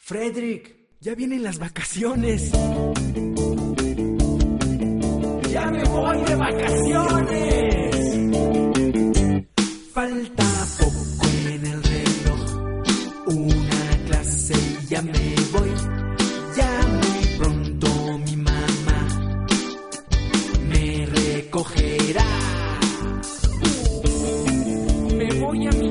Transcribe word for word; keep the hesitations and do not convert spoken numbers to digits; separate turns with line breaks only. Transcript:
Frederick, ya vienen las vacaciones. ¡Ya me voy de vacaciones! Falta poco en el reloj, una clase y ya me voy. Ya muy pronto mi mamá me recogerá. Me voy a mi